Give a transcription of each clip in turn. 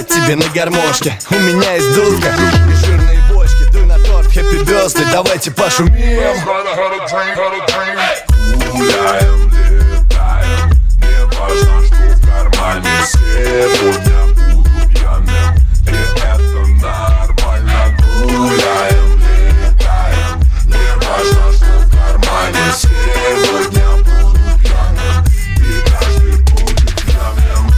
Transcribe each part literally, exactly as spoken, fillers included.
сыграть тебе на гармошке. У меня есть дудка и жирные бочки. Дуй на торт, happy birthday, давайте пошумим. Гуляем, летаем, не важно, что в кармане. Сегодня буду пьяным, и это нормально. Гуляем, летаем, не важно, что в кармане. Сегодня буду пьяным, и каждый будет пьяным.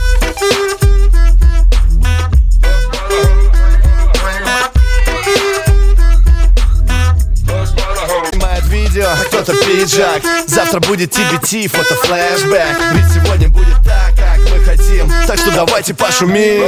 Снимает видео, кто-то пиджак. Завтра будет ти би ти, фото флешбэк. Ведь сегодня будет так, как мы хотим. Так что давайте пошумим.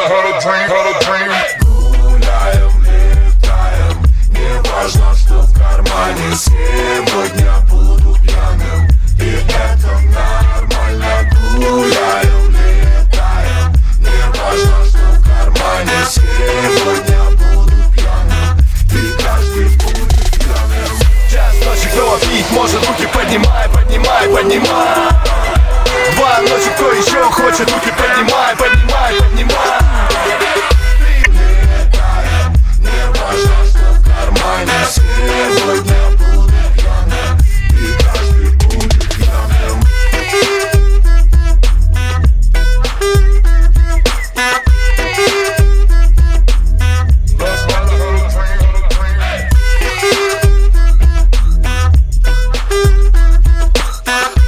Гуляем, летаем, не важно, что в кармане. Сегодня буду пьяным, и это нормально. Гуляем, летаем, не важно, что в кармане. Сегодня буду пьяным, и каждый будет пьяным. Час ночи, кто пить может, руки поднимай, поднимай, поднимай. Два ночи, кто еще хочет, руки поднимай, поднимай, поднимай. Летаем, не важно, что в кармане. Сегодня буду пьяным, и каждый будет пьяным.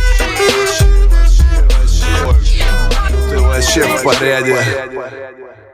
Ты вообще в порядке.